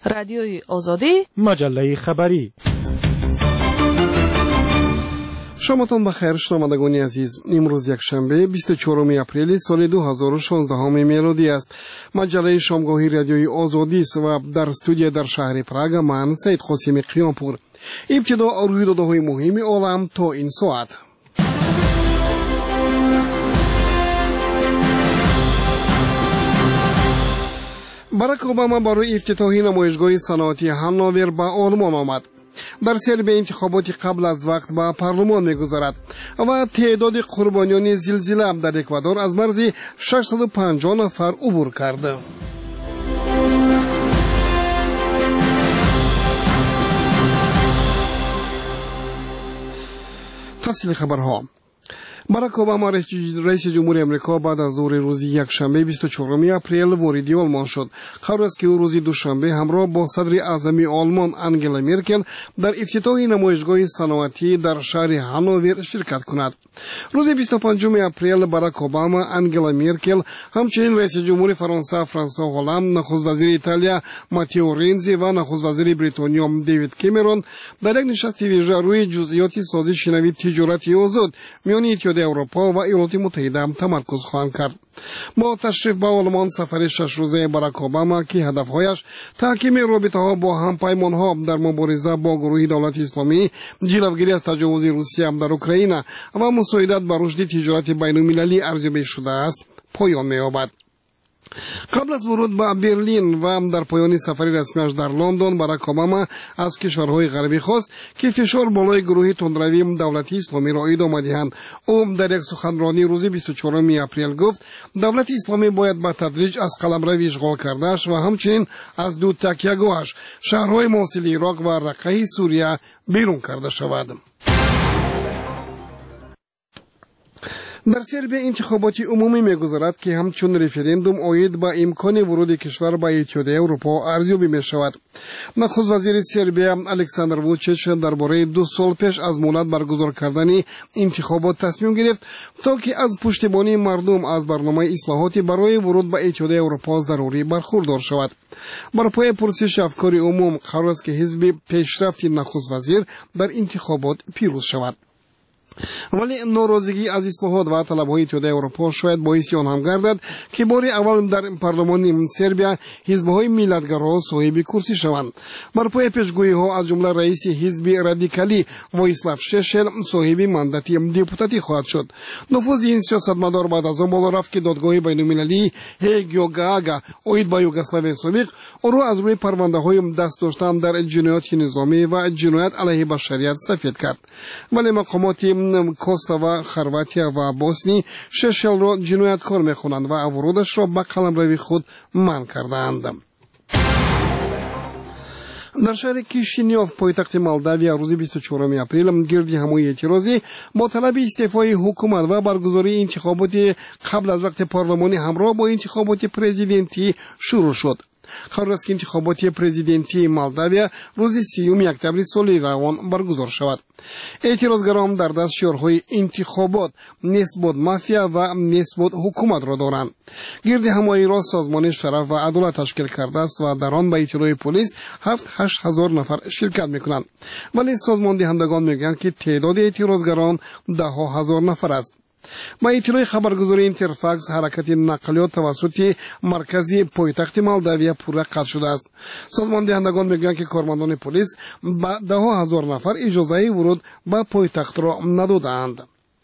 رادیوی آزادی، مجله خبری. شامتان بخیر شنوندگان عزیز. امروز یکشنبه 24 اپریل سال 2016 میلادی است. مجله شامگاهی رادیوی آزادی است و در استودیو در شهر پراگ من سید قاسم قیامپور. ابتدا رویدادهای مهم عالم تا این ساعت. باراک اوباما برای افتتاح نمایشگاه صنعتی هانوور به آلمان آمد. در سربیه انتخابات قبل از وقت به پارلمان می‌گذرد و تعداد قربانیان زلزله در اکوادور از مرز 650 نفر عبور کرده. تفصیل خبرها. باراک اوباما رئیس جمهور امریکا بعد از ظهر روز یکشنبه 24 اپریل وارد آلمان شد. قرار است که او روز دوشنبه همراه با صدر اعظم آلمان انگلا مرکل در افتتاح نمایشگاه صنعتی در شهر هانوور شرکت کند. روز 25 اپریل باراک اوباما، انگلا مرکل، همچنین رئیس جمهور فرانسه فرانسوا هولند، نخست وزیر ایتالیا ماتئو رنزی و نخست وزیر بریتانیا دیوید کامرون در یک نشست ویژه روی جزئیات سازش نوید تجارتی آزاد میان اتحادیه اروپا و ایالات متحده تمرکز خواهند کرد. با تشریف به آلمان سفر 6 روزه باراک اوباما که هدفهایش تحکیم رابطه‌ها با همپیمان‌ها در مبارزه با گروه دولت اسلامی، جلوگیری از تجاوز روسیه در اوکراین و مساعدت به رشد تجارت بین‌المللی ارزیابی شده است پایان می‌یابد. قبل از ورود به برلین و در پایان سفر رسمیش در لندن، باراک اوباما از کشورهای غربی خواست که فشار بالای گروه تندروی دولت اسلامی را ادامه دهند. او در یک سخنرانی روز 24 اپریل گفت دولت اسلامی باید به تدریج از قلمرو اشغال کرده‌اش و همچنین از دو تکیه‌گاهش شهرهای موصل عراق و رقه سوریه بیرون کرده شود. در سربیه انتخابات عمومی می‌گذرد که همچون رفراندوم عاید به امکان ورود کشور به اتحادیه اروپا ارزیابی می‌شود. نخست وزیر سربیه الکساندر ووچیچ درباره 2 سال پیش از مهلت برگزار کردن انتخابات تصمیم گرفت تا که از پشتیبانی مردم از برنامه اصلاحاتی برای ورود به اتحادیه اروپا ضروری برخوردار شود. بر پای پرسش افکار عموم قرار است که حزب پیشرفت نخست وزیر در انتخابات پیروز شود. ولی ناراضگی از اصلاحات و طلب‌های اتحادیه اروپا شاید باعث آن هم گردد که بار اول در پارلمان سربیه حزب‌های ملیت‌گرا صاحب کرسی شوند. بر پای پیشگویی‌ها از جمله رئیس حزب رادیکالی وایسلاو ششل صاحب مانداتی دپوتاتی خواهد شد. نفوذ این سیاستمدار بعد از آن بالا رفت که دادگاه بین‌المللی هگ یوگاگا عاید به یوگسلاوی سابق او را از روی پرونده‌های دست داشتن در جنایات نظامی و جنایت علیه بشریت سفید کرد. ولی مقامات کوسوو، خرواتیا و بوسنی ششل را جنایتکار می‌خوانند و ورودش را به قلمرو خود منع کردند. در شهر کیشینیوف پایتخت مولداویا روز 24 اپریل گردی همایی اعتراضی با طلب استعفای حکومت و برگزاری انتخابات قبل از وقت پارلمانی همراه با انتخابات پرزیدنتی شروع شد. قرار است که انتخابات پرزیدنتی مولداویا روز 30 اکتبر سال روان برگزار شود. اعتراضگران در دست شعارهای انتخابات نسبت مافیا و نسبت حکومت را دارند. گرد همایی را سازمان شرف و عدالت تشکیل کرده است و در آن به اطلاع پلیس 7-8 هزار نفر شرکت میکنند. ولی سازمان دهندگان میگویند که تعداد اعتراضگران 10,000 نفر است. با اطلاع خبرگزاری اینترفاکس حرکت نقلیات توسط مرکزی پایتخت مولداویا پورا قطع شده است. سازمان دهندگان میگویند که کارمندان پلیس به 10,000 نفر اجازه ورود به پایتخت را ندادند.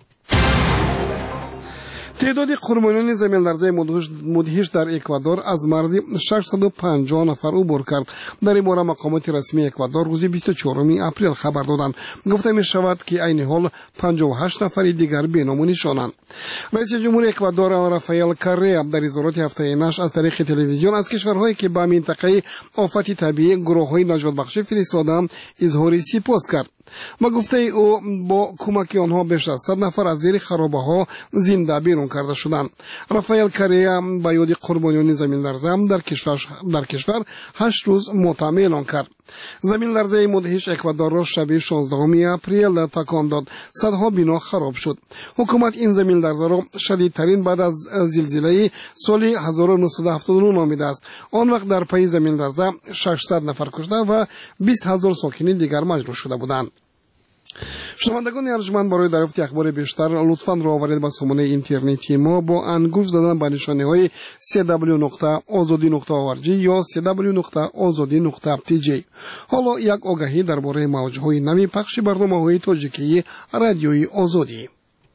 تعداد قربانیان زمین‌لرزه مدهش در اکوادور از مرز 650 نفر عبور کرد. در این باره مقامات رسمی اکوادور روز 24 اپریل خبر دادند. گفته می شود که عین حال 58 نفر دیگر بینام و نشانند. رئیس جمهور اکوادور رافائل کاریا در اظهارات هفته‌ایش از طریق تلویزیون از کشورهایی که به منطقه آفت طبیعی گروه‌های نجات بخشی فرستادند اظهار سپاس کرد. و گفته او با کمک آنها بیش از 100 نفر از زیر خرابه‌ها زنده بیرون کرده شدند. رافائل کاریا با یاد قربانیان زمین لرزه در کشور 8 روز معطل اعلام کرد. زمین لرزه مدهش اکوادور را شب 16 اپریل تکان داد. صدها بنا خراب شد. حکومت این زمین لرزه را شدیدترین بعد از زلزله سال 1979 نامیده است. آن وقت در پای زمین لرزه 600 نفر کشته و 20,000 ساکن دیگر مجروح شده بودند. شنوندگان ارجمند، برای دریافت اخبار بیشتر لطفاً راه آورید به سامانه اینترنتی ما با انگشت زدن به نشانه‌های www.azadi.org یا www.azadi.tj. حالا یک آگاهی درباره موج‌های نوی پخش برنامه‌های تاجیکی رادیوی آزادی.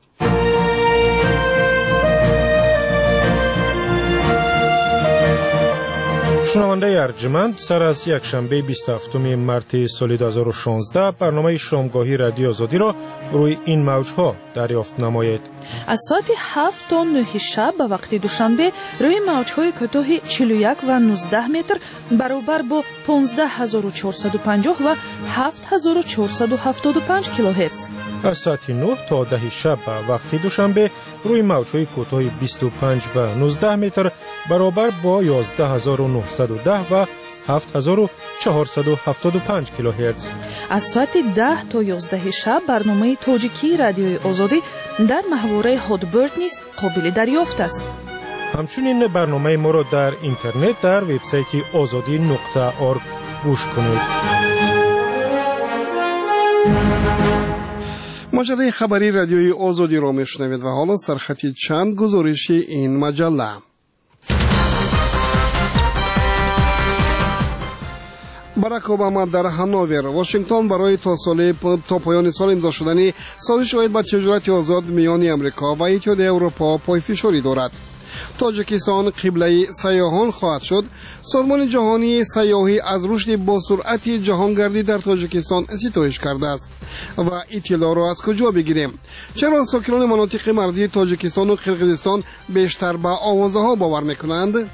شنونده ارجمند، سر از یک شنبه 27 مارس سال 2016 برنامه شامگاهی رادیو آزادی را روی این موجها دریافت نمایید. از ساعت 7 تا 9 شب به وقت دوشنبه روی موجهای کوتاه 41 و 19 متر برابر با 15450 و 7475 کیلوهرتز. از ساعت 9 تا 10 شب به وقت دوشنبه روی موجهای کوتاه 25 و 19 متر برابر با 11910 و 7475 کیلوهرتز. از ساعت 10 تا 11 شب برنامه تاجیکی رادیوی آزادی در محوره هادبرد نیز قابل دریافت است. همچنین برنامه ما را در اینترنت در وبسایت azadi.org گوش کنید. مجله خبری رادیوی آزادی را میشنوید و حالا سرخطی چند گزارش این مجله. باراک اوباما در هانوور، واشنگتن برای تا پایان سال امضا شدن سازش عاید به تجارت آزاد میان امریکا و اتحادیه اروپا پای فشاری دارد. تاجیکستان قبله سیاحان خواهد شد. سازمان جهانی سیاحی از رشد با سرعت جهانگردی در تاجیکستان ستایش کرده است. و اطلاع را از کجا بگیریم؟ چرا ساکنان مناطق مرزی تاجیکستان و قرقیزستان بیشتر به آوازه ها باور میکنند؟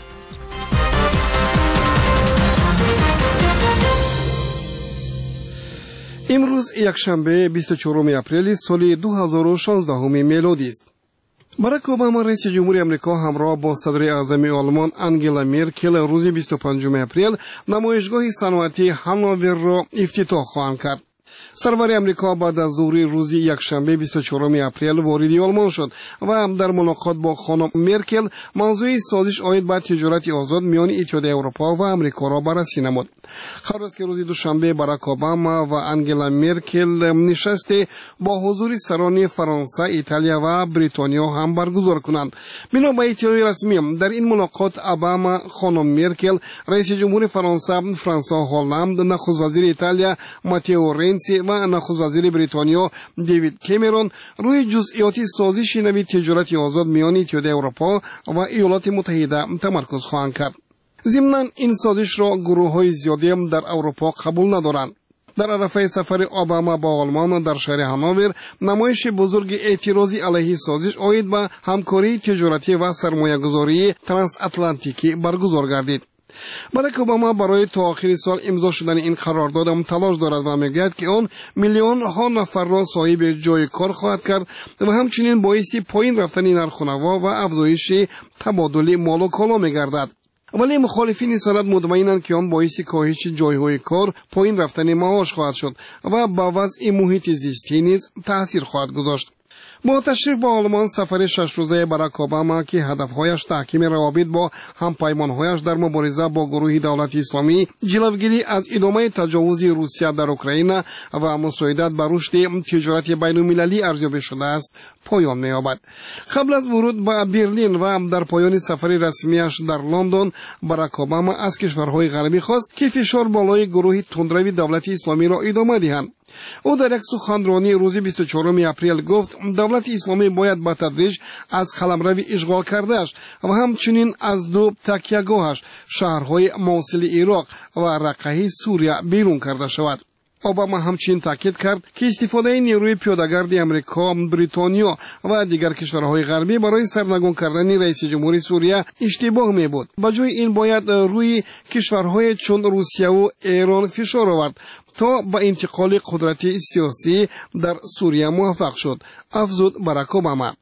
امروز یکشنبه 24 اپریل سال 2016 میلادی است. باراک اوباما رئیس جمهوری آمریکا همراه با صدر اعظم آلمان آنگلا مرکل روز 25 اپریل نمایشگاه صنعتی هانوور را افتتاح خواهند کرد. سرور امریکا بعد از ظهر روز یکشنبه 24 اپریل وارد آلمان شد و در ملاقات با خانم مرکل موضوع سازش عاید به تجارت آزاد میان اتحادیه اروپا و امریکا را بررسی نمود. قبل از که روز دوشنبه باراک اوباما و آنگلا مرکل نشست با حضور سران فرانسه، ایتالیا و بریتانیا هم برگزار کنند. بنا به اطلاع رسمی در این ملاقات اوباما، خانم مرکل، رئیس جمهور فرانسه فرانسوا هولند، نخست وزیر ایتالیا ماتئو رنسی و نخست وزیر بریتانیا دیوید کامرون روی جزئیات سازش نوی تجارت آزاد میان اتحادیه اروپا و ایالات متحده تمرکز خواهند کرد. ضمناً این سازش را گروه‌های زیادی در اروپا قبول ندارند. در عرصه سفر اوباما با آلمان در شهر هانوور نمایش بزرگ اعتراضی علیه سازش عاید به همکاری تجارتی و سرمایه‌گذاری ترانس اتلانتیکی برگزار گردید. باراک اوباما برای تا آخر سال امضا شدن این قرارداد تلاش دارد و میگوید که آن میلیون ها نفر را صاحب جای کار خواهد کرد و همچنین باعث پایین رفتن نرخ‌ونما و افزایش تبادل مال و کالا میگردد. ولی مخالفین سند مطمئنند که آن باعث کاهش جایهای کار، پایین رفتن معاش خواهد شد و با وضع محیط زیستی نیز تاثیر خواهد گذاشت. با تشریف به آلمان سفر 6 روزه باراک اوباما که هدفهایش تحکیم روابط با همپیمانهایش در مبارزه با گروه دولت اسلامی، جلوگیری از ادامه تجاوز روسیه در اوکراین و مساعدت به رشد تجارت بین‌المللی ارزیابی شده است پایان می‌یابد. قبل از ورود به برلین و در پایان سفر رسمیش در لندن، باراک اوباما از کشورهای غربی خواست که فشار بالای گروه تندروی دولت اسلامی را ادامه دهند. او در یک سخنرانی روز 24 اپریل گفت دولت اسلامی باید با تدریج از قلمرو اشغال کردهش و همچنین از دو تکیهگاهش شهرهای موصل عراق و رقه سوریه بیرون کرده شود. اوباما همچنین تاکید کرد که استفاده نیروی پیاده‌گرد امریکا، بریتانیا و دیگر کشورهای غربی برای سرنگون کردن رئیس جمهوری سوریه اشتباه می بود. با جای این باید روی کشورهای چون روسیه و ایران فشار آورد تا با انتقال قدرت سیاسی در سوریه موفق شد، افزود باراک اوباما.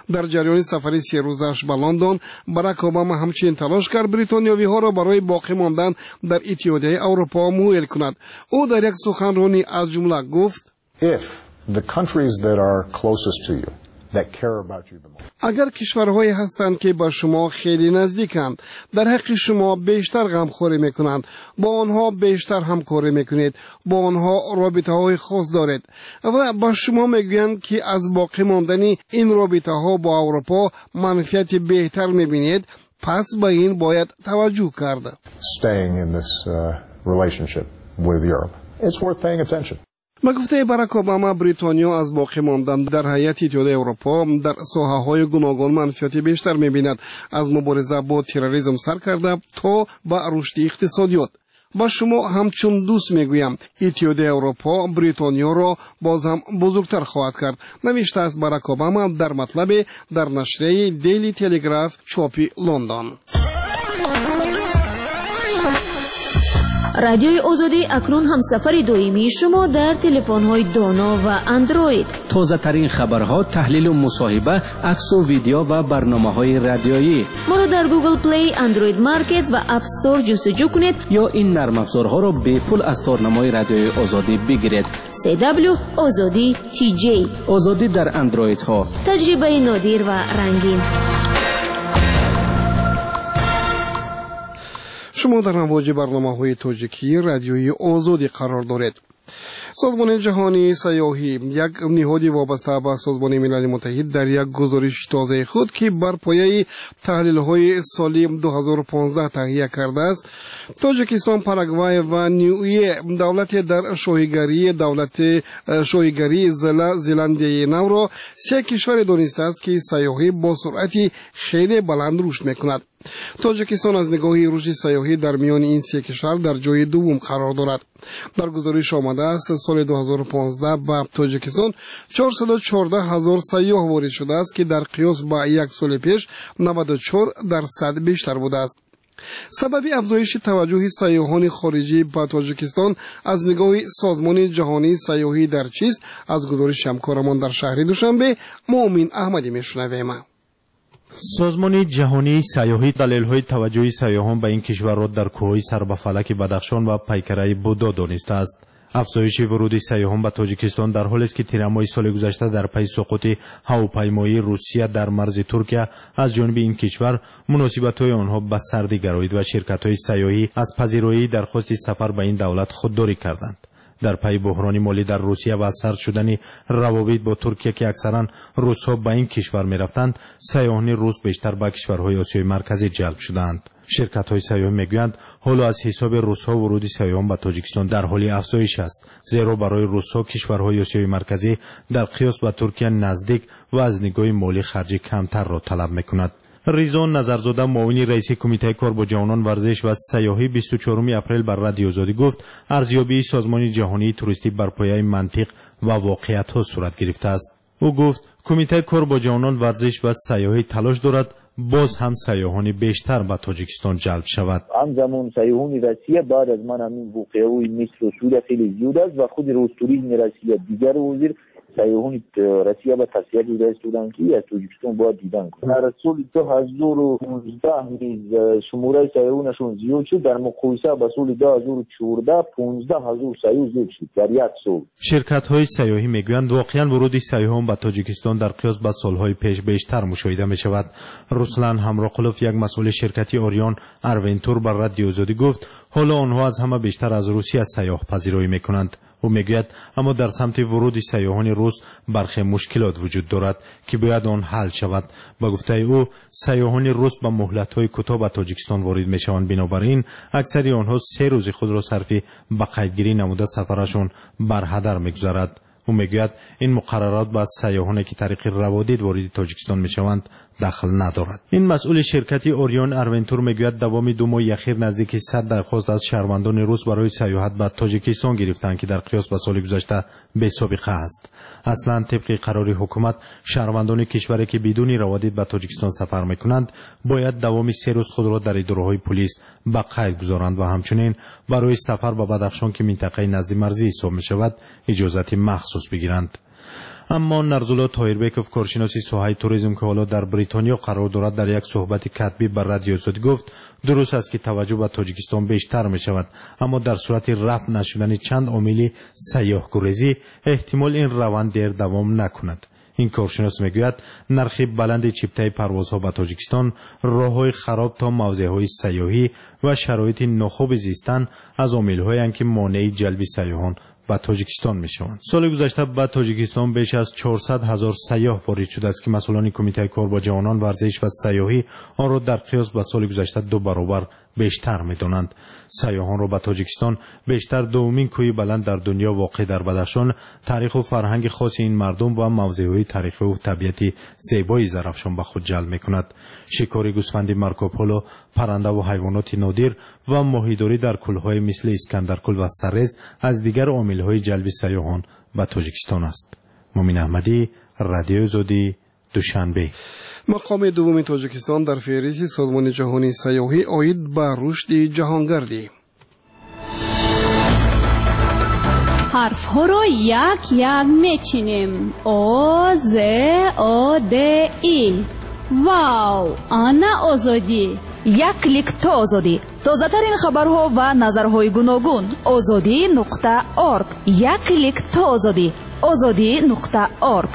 در جریان سفری 3 روزش به لندن باراک اوباما همچنین تلاش کرد بریتانیایی‌ها را برای باقی ماندن در اتحادیه اروپا مایل کند. او در یک سخنرانی از جمله گفت اگر کشورهایی هستند که با شما خیلی نزدیکند، در حق شما بیشتر غمخوری میکنند، با آنها بیشتر همکاری میکنید، با آنها رابطه های خاص دارید و با شما میگویند که از باقی ماندن این رابطه ها با اروپا منفعت بهتر میبینید، پس به این باید توجه کرد. با گفته باراک اوباما بریتانیا از باقی ماندن در هیئت اتحادیه اروپا در ساحه‌های گوناگون منفعت بیشتر می‌بیند، از مبارزه با تروریسم سر کرده تا به رشد اقتصادیات. با شما همچون دوست میگویم اتحادیه اروپا بریتانیا را باز هم بزرگتر خواهد کرد، نوشته است باراک اوباما در مطلب در نشریه دیلی تلگراف چاپی لندن. رادیوی آزادی اکنون هم سفر دائمی شما در تلفن‌های دانا و اندروید. تازه ترین خبرها، تحلیل و مصاحبه، عکس و ویدیو و برنامه‌های رادیویی. ما رو در گوگل پلی، اندروید مارکت و اپ استور جستجو کنید یا این نرم افزارها را به پول از تارنمای رادیوی آزادی بگیرید. CW آزادی TJ. آزادی در اندروید ها. تجربه نادر و رنگین. شما در امواج برنامه‌های تاجیکی رادیوی آزادی قرار دارید. سازمان جهانی سیاحی، یک نهاد وابسته به سازمان ملل متحد، در یک گزارش تازه خود که بر پایه تحلیل‌های سال 2015 تهیه کرده است، تاجیکستان، پاراگوای و نیویه دولت در شاهیگری زلاندیای نو را 3 کشور دانسته است که سیاحی با سرعت خیلی بلند رشد می‌کند. تاجیکستان از نگاه رشد سیاحی در میان این 3 کشور در جای دوم قرار دارد. در گزارش آمده است سال 2015 به تاجیکستان 414,000 سیاح وارد شده است که در قیاس با یک سال پیش 94% بیشتر بوده است. سبب افزایش توجه سیاحان خارجی به تاجیکستان از نگاه سازمان جهانی سیاحی در چیست؟ از گزارش همکارمان در شهر دوشنبه مؤمن احمدی میشنویم. سازمان جهانی سیاحی دلایل توجه سیاحان به این کشور را در کوههای سربفلک بدخشان و پیکره بودا دانسته است. افزایش ورود سیاحان به تاجیکستان در حالی است که تیر ماه سال گذشته در پی سقوط هواپیمایی روسیه در مرز ترکیه از جانب این کشور مناسبت‌های آنها به سردی گرایید و شرکت‌های سیاحی از پذیرایی درخواست سفر به این دولت خودداری کردند. در پی بحران مالی در روسیه و سرد شدن روابط با ترکیه که اکثرا روس‌ها به این کشور می‌رفتند، سیاحان روس بیشتر به کشورهای آسیای مرکزی جلب شدند. شرکت‌های سیاحی می‌گویند حالا از حساب روس‌ها ورود سیاحان به تاجیکستان در حال افزایش است، زیرا برای روس‌ها کشورهای آسیای مرکزی در قیاس به ترکیه نزدیک و از نگاه مالی خرج کمتر را طلب می‌کند. ریزان نظرزاده، معاون رئیس کمیته کار با جوانان ورزش و سیاحی، 24 اپریل بر رادیو آزادی گفت ارزیابی سازمان جهانی توریستی بر پایه منطق و واقعیت‌ها صورت گرفته است. او گفت کمیته کار با جوانان ورزش و سیاحی تلاش دارد باز هم سیاحان بیشتر به تاجیکستان جلب شود. همزمان سیاحان روسیه بعد از من همین واقعه مصر و سوریه خیلی زیاد است و خود رئیس توریسم روسیه دیگر وزیر سیاحان روسیه به توصیه دیده استودن که از تاجیکستان باید دیدن کنند. در سال 2015 نیز شماره سیاحانشون زیاد شد، در مقایسه با سال 2014 15,000 سیاح زیاد شد در یک سال. شرکت‌های سیاحی میگویند واقعا ورود سیاحان به تاجیکستان در قیاس با سال‌های پیش بیشتر مشاهده می‌شود. رسلان همراقلوف، یک مسئول شرکتی اوریون اروینتور، بر رادیو آزادی گفت حالا آنها از همه بیشتر از روسیه سیاح پذیرایی می‌کنند. او میگوید اما در سمت ورود سیاحان روس برخی مشکلات وجود دارد که باید آن حل شود. با گفته او سیاحان روس با مهلت‌های کوتاه به تاجیکستان وارد میشوند، بنابراین اکثر آنها 3 روز خود را صرف به قیدگیری نموده سفرشان بر هدر میگذارد. او میگوید این مقررات با سیاحانی که طریق روادید وارد تاجیکستان میشوند دخل ندارد. این مسئول شرکتی اوریون اروینتور میگوید دوام 2 ماه اخیر نزدیک 100 درخواست از شهروندان روس برای سیاحت به تاجیکستان گرفتند که در قیاس با سال گذشته بی سابقه است. اصلا طبق قرار حکومت شهروندان کشوری که بدون روادید به تاجیکستان سفر میکنند باید دوام 3 روز خود را در اداره‌های پلیس به قید گذارند و همچنین برای سفر به بدخشان که منطقه نزد مرزی حساب میشود اجازه مخصوص بگیرند. اما نرزولا تایربکوف کارشناس ساحه توریسم که حالا در بریتانیا قرار دارد در یک صحبت کتبی بر رادیو آزادی گفت درست است که توجه به تاجیکستان بیشتر می شود، اما در صورت رفع نشدن چند عامل سیاح‌گریزی احتمال این روند دیر دوام نکند. این کارشناس میگوید نرخ بلند چیپتای پروازها به تاجیکستان، راههای خراب تا موضعهای سیاحی و شرایط ناخوب زیستن از عامل‌هایی که مانع جلب سیاحان به تاجیکستان می شوند. سال گذشته به تاجیکستان بیش از 400,000 سیاح وارد شده است که مسئولان کمیته کار با جوانان ورزش و سیاحی آن را در قیاس با سال گذشته 2 برابر بیشتر می دانند. سیاحان را به تاجیکستان بیشتر دومین کوه بلند در دنیا واقع در بدخشان، تاریخ و فرهنگ خاص این مردم و موضعهای تاریخی و طبیعتی زیبای زرافشان به خود جلب می کند. شکار گوسفند مارکوپولو، پرنده و حیوانات نادر و ماهیداری در کوههای مثل اسکندرکل و سرز از دیگر عامل‌های جلب سیاحان به تاجیکستان است. مومن احمدی، رادیو آزادی، دوشنبه. مقام دوم تاجیکستان در فهرست سازمان جهانی سیاحی عاید به رشد جهانگردی. حرف ها را یک یک میچینیم. او ز او د ای. واو، آنا آزادی. یک کلیک تا آزادی. تازه ترین خبرها و نظرهای گوناگون. azadi.org. یک کلیک تا آزادی. azadi.org.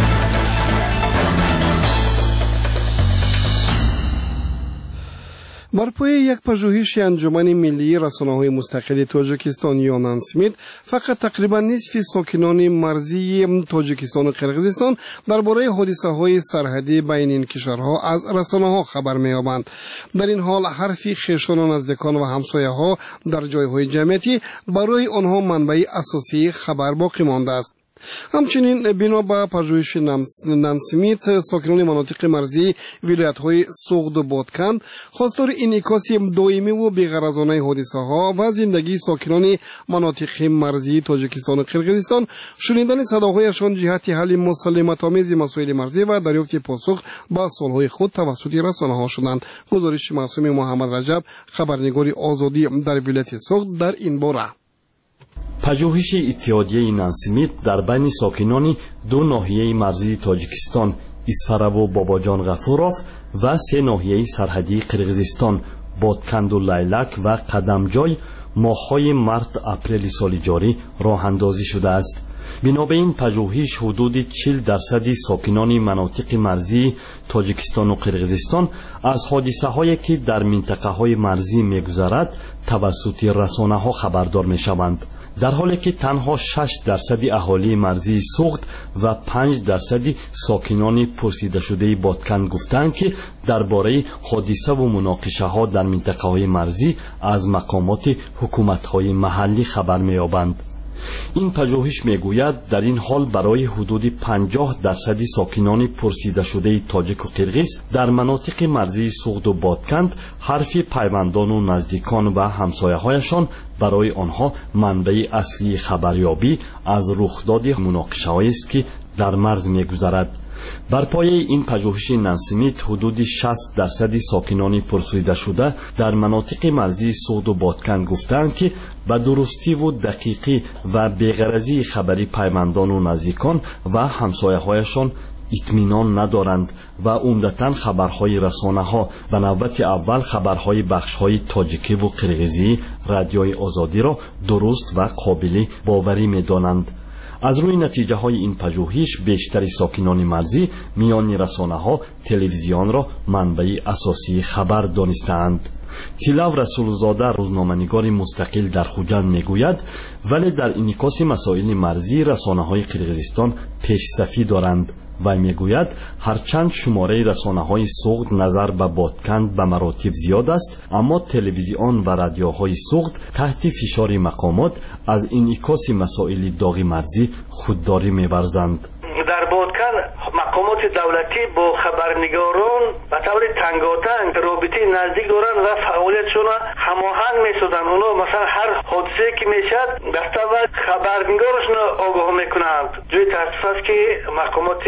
بر پای یک پژوهش انجمن ملی رسانه‌های مستقل تاجیکستان یونان سمیت، فقط تقریبا نصف ساکنان مرزی تاجیکستان و قرقیزستان درباره حادثه‌های سرحدی بین این کشورها از رسانه‌ها خبر می‌یابند. در این حال حرفی خویشان و نزدیکان و همسایه‌ها در جای‌های جمعیتی برای آنها منبع اساسی خبر باقی مانده است. همچنین بنا به پژوهش نانسمیت، ساکنان مناطق مرزی ولایت‌های سوغد و بادکند خواستار انعکاس دائمی و بی‌غرضانه حادثه‌ها و زندگی ساکنان مناطق مرزی تاجیکستان و قرقیزستان، شنیدن صداهایشان جهت حل مسالمت‌آمیز مسائل مرزی و دریافت پاسخ به سوال‌های خود توسط رسانه‌ها شدند. گزارش معصوم محمد رجب، خبرنگار آزادی در ولایت سوغد در این باره. پژوهش اتحادیه نانسمیت در بین ساکنان دو ناحیه مرزی تاجیکستان، اسفره و باباجان غفوروف و سه ناحیه سرحدی قرقیزستان، بادکند و لیلک و قدمجای ماه‌های مارت اپریل سال جاری راه اندازی شده است. بنا به این پژوهش حدود 40% ساکنان مناطق مرزی تاجیکستان و قرقیزستان از حادثه‌هایی که در منطقه‌های مرزی می‌گذرد توسط رسانه‌ها خبردار می‌شوند، در حالی که تنها 6% اهالی مرزی سوغد و 5% ساکنان پرسیده شده بادکند گفتند که درباره حادثه و مناقشه‌ها در منطقه‌های مرزی از مقامات حکومت‌های محلی خبر می‌یابند. این پژوهش میگوید در این حال برای حدود 50% ساکنان پرسیده شده تاجیک و قرقیز در مناطق مرزی سوغد و بادکند حرف پیوندان و نزدیکان و همسایه‌هایشان برای آنها منبع اصلی خبریابی از رخداد مناقشه‌هایی است که در مرز میگذرد. بر پایه این پژوهش نانسمیت حدود 60% ساکنان پرسیده شده در مناطق مرزی سوغد و بادکند گفتند که به درستی و دقیقی و بی‌غرضی خبری پیوندان و نزدیکان و همسایه‌هایشان اطمینان ندارند و عمدتاً خبرهای رسانه‌ها به نوبت اول خبرهای بخش‌های تاجیکی و قرقیزی رادیوی آزادی را درست و قابل باوری می‌دانند. از روی نتیجه های این پژوهش بیشتر ساکنان مرزی میان رسانه‌ها تلویزیون را منبع اساسی خبر دانستند. تیلاو رسولزاده، روزنامه‌نگار مستقل در خوجند میگوید ولی در انعکاس مسائل مرزی رسانه‌های قرقیزستان پیش‌صفی دارند. و میگوید هرچند شماره رسانه‌های سوغد نظر به بادکند به مراتب زیاد است، اما تلویزیون و رادیوهای سوغد تحت فشار مقامات از انعکاس مسائل داغ مرزی خودداری می‌ورزند. در بادکند مقامات دولتی با خبرنگاران به طور تنگاتنگ رابطه نزدیک دارند و فعالیتشون هماهنگ می‌سازند. اونا مثلا هر حادثه که میشد دسته و خبرنگارشون آگاه میکنند. جای تاسف است که مقامات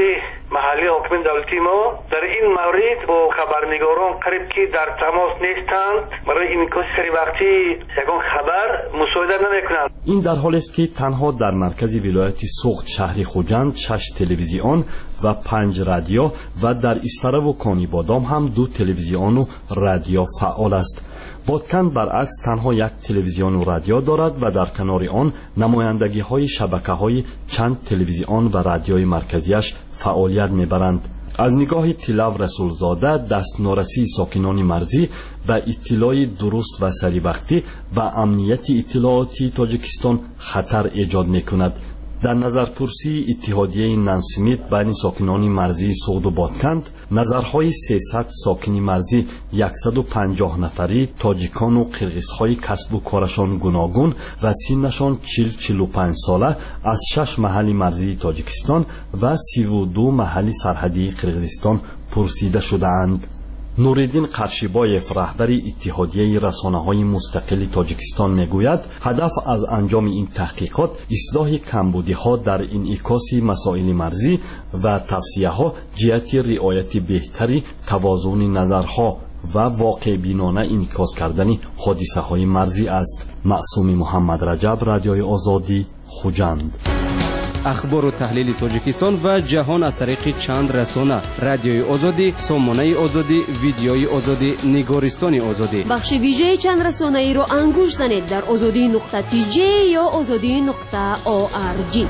محلی حاکم دولتی ما در این مورد با خبرنگاران قریب که در تماس نیستند، برای انعکاس سری وقتی یگان خبر مساعدت نمیکنند. این در حالی است که تنها در مرکز ولایت سوخت شهر خوجند 6 تلویزیون و 5 رادیو و در اسفره و کانی بادام هم 2 تلویزیون و رادیو فعال است. بادکند برعکس تنها 1 تلویزیون و رادیو دارد و در کنار آن نمایندگی های شبکه های چند تلویزیون و رادیوی مرکزیش فعالیت میبرند. از نگاه طلاب رسولزاده دست نارسی ساکنان مرزی و اطلاع درست و سری وقتی و امنیت اطلاعاتی تاجیکستان خطر ایجاد میکند. در نظرپرسی اتحادیه نانسمیت بین ساکنان مرزی سوخت و بادکند، نظرهای 300 ساکن مرزی 150 نفری تاجیکان و قرغیزهای کسب و کارشان گوناگون و سنشان 40-45 ساله از 6 محل مرزی تاجیکستان و 32 محل سرحدی قرغیزستان پرسیده شده‌اند. نوریدین قرشیبایف رهبر اتحادیه رسانه‌های مستقل تاجیکستان میگوید هدف از انجام این تحقیقات اصلاح کمبودی‌ها در انعکاس مسائل مرزی و توصیه‌ها جهت رعایت بهتری توازن نظرها و واقع بینانه انعکاس کردن حادثه‌های مرزی است. معصوم محمد رجب، رادیوی آزادی، خوجند. اخبار و تحلیل تاجیکستان و جهان از طریق چند رسانه: رادیوی آزادی، سامانه آزادی، ویدیوی آزادی، نگارستان آزادی. بخش ویژه چند رسانه ای رو انگوش زنید در azadi.tj یا azadi.org.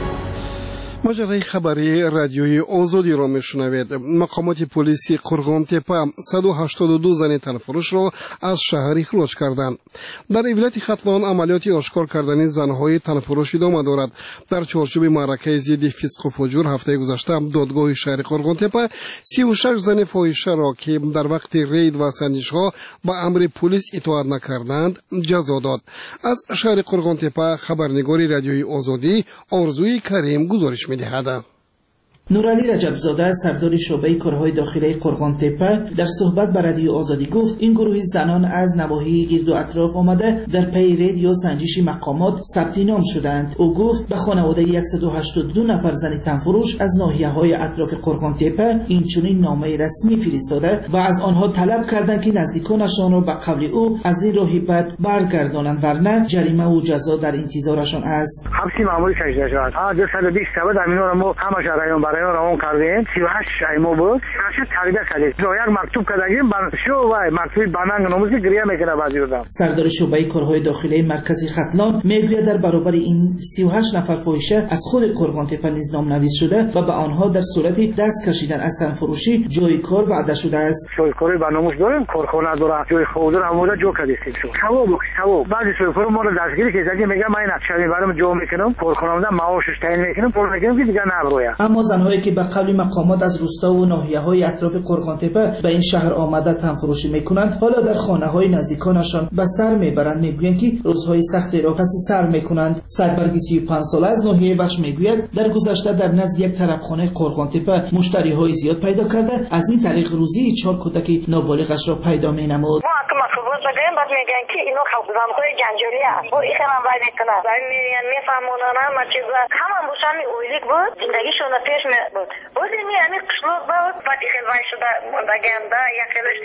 مجره خبری رادیوی آزادی را میشنوید. مقامات پلیسی قرغان تپه 182 زن تنفروش را از شهر اخراج کردند. در ولایت ختلان عملیات آشکار کردن زنهای تنفروش ادامه دارد. در چارچوب معرکه ضد فسق و فجور هفته گذشته دادگاه شهر قرغان تپه 36 زن فاحشه را که در وقت رید و سنجش‌ها با امر پلیس اطاعت نکردند جزا داد. از شهر قرغان تپه خبرنگار رادیوی آزادی آرزوی کریم گزارش می‌دهد. نورعلی رجبزاده سردار شعبه کارهای داخلی قرغان تپه در صحبت با رادیو آزادی گفت این گروه زنان از نواحی گرد و اطراف آمده در پی رید یا سنجش مقامات ثبت نام شدند. او گفت به خانواده 182 نفر زن تنفروش از ناحیه‌های اطراف قرغان تپه اینچنین نامه رسمی فرستاده و از آنها طلب کردند که نزدیکانشان را به قول او از این راه پد برگردانند ورنه جریمه و جزا در انتظارشان است. حبسی معمولی کشیده شد. 220 شب در مینا ما همش رایون برای اون کردیم 38 ایمو بود. هرچی تغییر کردیم. یک مکتوب کردیم شو و مکتوب باننگ نموزی گریه میکنه بعضی وقتا. سردار شعبه کارهای داخلی مرکز ختلان میگوید در برابر این 38 نفر فاحشه از خود قرغان تپه نیز نام‌نویس شده و به آنها در صورت دست کشیدن از تنفروشی جای کار وعده شده است. جای کاری برنامه‌اش داریم، کارخانه داره، جای خود داره، همونجا جو کردیم. شو بعضی شوفر ما رو دستگیری کردیم میگه من نقشه میبرم جو میکنم، کارخانه‌مون معاشش تعیین میکنم، پول میگم که دیگه نبروه. اما زنهایی که به قول مقامات از روستا و ناحیه‌های اطراف قرغان تپه به این شهر آمده تنفروشی میکنند حالا در خانه‌های نزدیکانشان به سر میبرند. میگویند که روزهای سختی را پس سر میکنند. سربرگی 35 ساله از ناحیه بخش میگوید در گذشته در نزد یک طرفخانه قرغان تپه مشتری‌های زیاد پیدا کرده از این طریق روزی 4 کودک نابالغش را پیدا مینمود. بعد میگن که اینو زنهای جنجالی است و این هم باید کنه بعد میگن میفهمونن همه چیزا همون بوشمی اویلیک بود زندگیشون پیش می بود بودی میانی قشلوق بود بعد این وای شده موندگنده یک خیلیش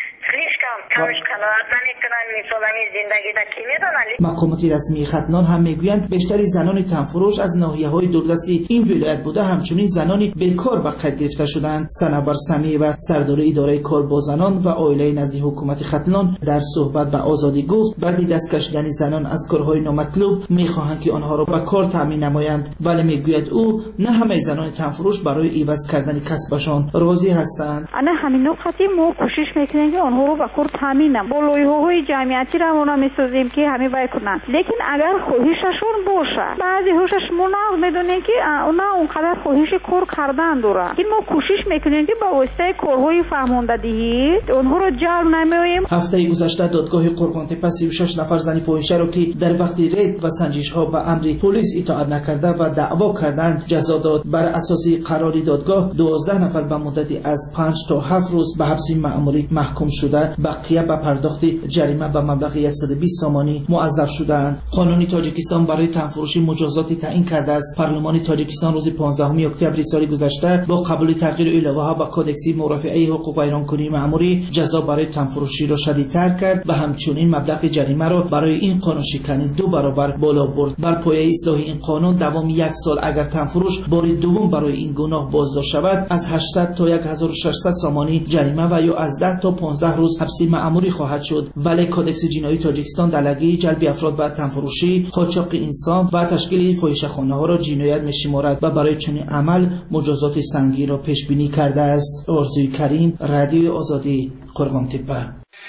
مقامات رسمی ختلان هم میگویند بیشتر زنان تنفروش از ناحیه‌های دوردستی این ولایت بوده همچنین زنانی بیکار به قید گرفته شدند. صنوبر سمیع و سردار اداره کار با زنان و عائله نزد حکومت ختلان در صحبت به آزادی گفت بعد دست کشیدن زنان از کارهای نامطلوب میخواهند که آنها را به کار تامین نمایند ولی میگوید او نه همه زنان تنفروش برای عوض کردن کسبشان راضی هستند. انا همین نقطه ما کوشش میکنیم که آنها رو به کار تامین با لایحه‌های جمعیتی را اونا میسازیم که همه وای کنند لیکن اگر خواهششون باشه بعضی هوشش مناظ میدونن که اونا اونقدر خواهش کار کردن دارن که ما کوشش میکنیم که با واسطه کارهای فهماندهی اونها رو جلب نماییم. هفته گذشته دادگاه قرغان تپه 36 نفر زن فاحشه را که در وقت رید و سنجش ها به امر پلیس اطاعت نکرده و دعوا کردند جزا داد. بر اساس قرار دادگاه 12 نفر به مدتی از 5 تا 7 روز به حبس مأموری محکوم شده بقیه به پرداخت جریمه به مبلغ 120 سامانی موظف شدند. قانون تاجیکستان برای تنفروشی مجازاتی تعیین کرده است. پارلمان تاجیکستان روز 15 اکتبر سال گذشته با قبول تغییر الگوها به کودکس مرافعه حقوق ویرانکنی مأموری جزا برای تنفروشی را شدیدتر کرد و همچنین مبلغ جریمه را برای این قانون شکنی 2 برابر بالا برد. بر پایه اصلاح این قانون دوام 1 سال اگر تنفروش بار دوم برای این گناه بازداشت شود از 800 تا 1600 سامانی جریمه و یا از 10 تا 15 روز حبس مأموری خواهد شد. ولی کودکس جنایی تاجیکستان دلگی جلب افراد به تنفروشی، قاچاق انسان و تشکیل فاحشه‌خانه‌ها را جنایت می‌شمارد و برای چنین عمل مجازات سنگین را پیش بینی کرده است. آرزوی کریم، رادیوی آزادی، قرغان‌تپه.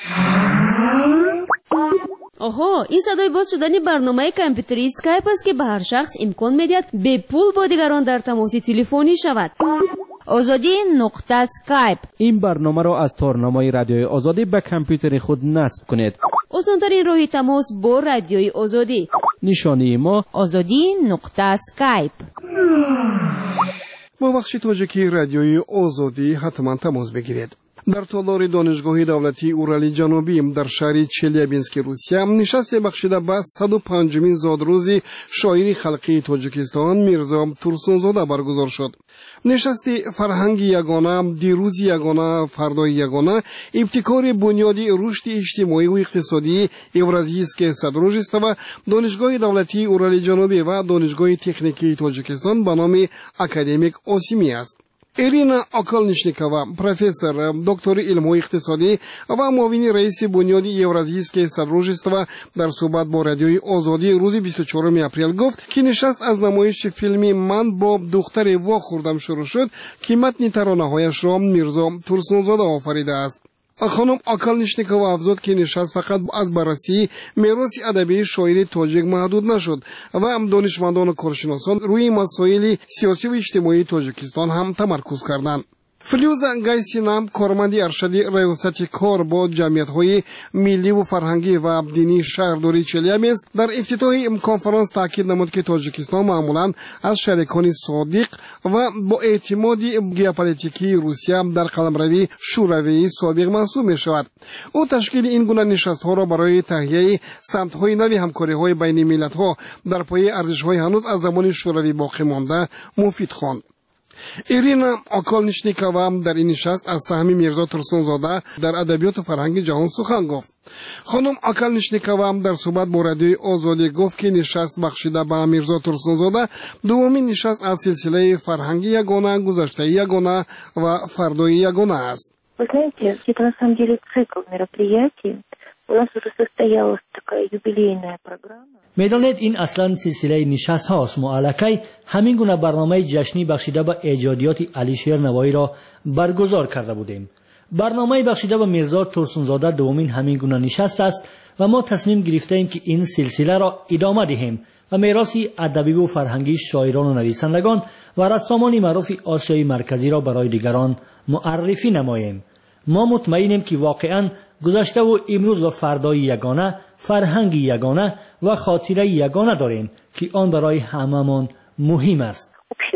آها، این صدای باز شدن برنامه کامپیوتری اسکایپ است که به هر شخص امکان می‌دهد به پول با دیگران در تماس تلفنی شود. آزادی نقطه اسکایپ. این برنامه را از تارنامه رادیوی آزادی به کامپیوتر خود نصب کنید. آسان‌ترین راه تماس با رادیوی آزادی. نشانی ما آزادی نقطه اسکایپ. با بخش تاجیکی رادیوی آزادی حتما تماس بگیرید. در تالار دانشگاه دولتی اورلی جنوبی در شهر چلیابینسک روسیه نشست بخشیده به 105مین زادروزی شاعر خلقی تاجیکستان میرزا تورسونزاده برگزار شد. نشست فرهنگ یگانه، دیروز یگانه، فردای یگانه، ابتکار بنیادی رشد اجتماعی و اقتصادی اورازیسک صدروج است و دانشگاه دولتی اورلی جنوبی و دانشگاه تکنیکی تاجیکستان به نام اکادمیک اوسیمی است. ایرینا آکالنیشنیکووا، پروفسور دکتر علم اقتصادی و معاون رئیس بنیادی اورازیسک صدروج است و در صحبت با رادیوی آزادی روز 24 اپریل گفت که نشست از نمایش فیلمی من با دختر وا خوردم شروع شد که متن ترانه‌هایش را میرزا تورسونزاده آفریده است. خانم آکالنیشنیکووا افزود که نشست فقط از بررسی میراث ادبی شاعر تاجیک محدود نشد و هم دانشمندان و کارشناسان روی مسائل سیاسی و اجتماعی تاجیکستان هم تمرکز کردند. فلیوزا گایسینام کارمند ارشد ریاست کار با جمعیت‌های ملی و فرهنگی و دینی شهرداری چلیابینسک در افتتاح کنفرانس تاکید نمود که تاجیکستان معمولاً از شریکان صادق و با اعتماد ژئوپلیتیکی روسیه در قلمروی شوروی سابق محسوب می‌شود. او تشکیل این گونه نشست‌ها را برای تهیه سمت‌های نوی همکاری‌های بین ملت‌ها در پایه ارزش‌های هنوز از زمان شوروی باقی مانده مفید خواند. ایرینا آکالنیشنیکووا در این نشست از سهم میرزا تورسونزاده در ادبیات و فرهنگ جهان سخن گفت. خانم آکالنیشنیکووا در صحبت با رادیوی آزادی گفت که نشست بخشیده به میرزا تورسونزاده دومین نشست از سلسله فرهنگ یگانه، گذشته یگانه و فردای یگانه است. Вы знаете, это на самом деле цикл мероприятий. У нас уже состоялась такая юбилейная программа. میدانید این اصلا سلسله نشست هاست. ما الکی همین گونه برنامه جشنی بخشیده به ایجادیات علیشیر نوایی را برگزار کرده بودیم. برنامه بخشیده به میرزا تورسونزاده دومین همین گونه نشست است و ما تصمیم گرفتیم که این سلسله را ادامه دهیم و میراث ادبی و فرهنگی شاعران و نویسندگان و رسامان معروف آسیای مرکزی را برای دیگران معرفی نماییم. ما مطمئنیم که واقعاً گذشته و امروز و فردای یگانه، فرهنگ یگانه و خاطره یگانه داریم که آن برای همه‌مان مهم است.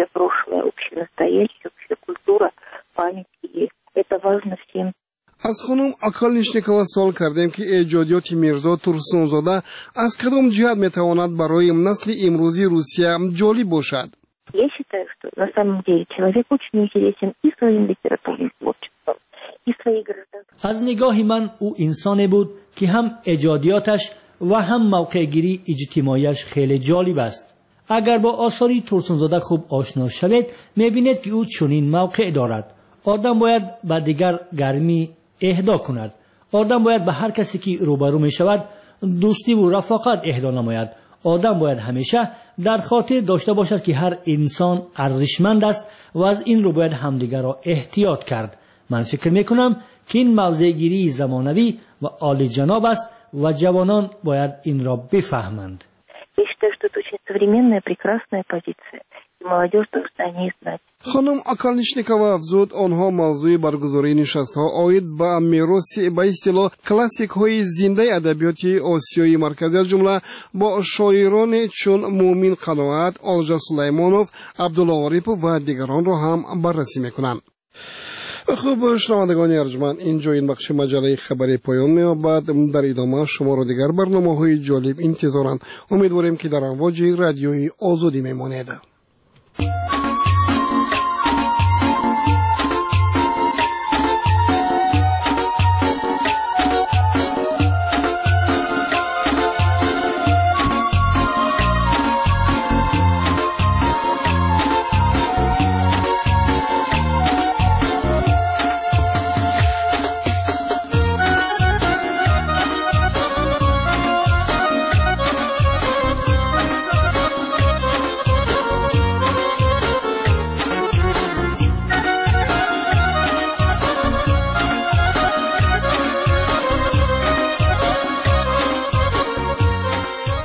از خانم آکالنیشنیکووا سوال کردیم که ایجادیات میرزا تورسونزاده از کدام جهت میتواند برای نسل امروزی روسیه جالب باشد؟ Я считаю, что на самом деле человек очень интересен и своим литературным творчеством, и своей гражданской. از نگاه من او انسانی بود که هم ایجادیاتش و هم موقعگیری اجتماعیش خیلی جالب است. اگر با آثاری تورسونزاده خوب آشنا شوید میبینید که او چنین موقع دارد. آدم باید به دیگر گرمی اهدا کند. آدم باید به هر کسی که روبرو می شود دوستی و رفاقت اهدا نماید. آدم باید همیشه در خاطر داشته باشد که هر انسان ارزشمند است و از این رو باید همدیگر را احتیاط کرد. من فکر میکنم که این موضع‌گیری زمانوی و عالی جناب است و جوانان باید این را بفهمند. خانم آکالنیشنیکووا افزود آنها موضوع برگزاری نشست‌ها آید به میراث به اصطلاح کلاسیک های زنده ادبیات آسیای مرکزی از جمله با شاعران چون مومین قناعت، آلجا سلیمانوف، عبدالله عارف و دیگران را هم بررسی میکنند. خب شنوندگان ارجمند، اینجا این بخش مجله خبری پایان می‌یابد. در ادامه شما را دیگر برنامه‌های جالب انتظارند. امیدواریم که در امواج رادیوی آزادی میمانید.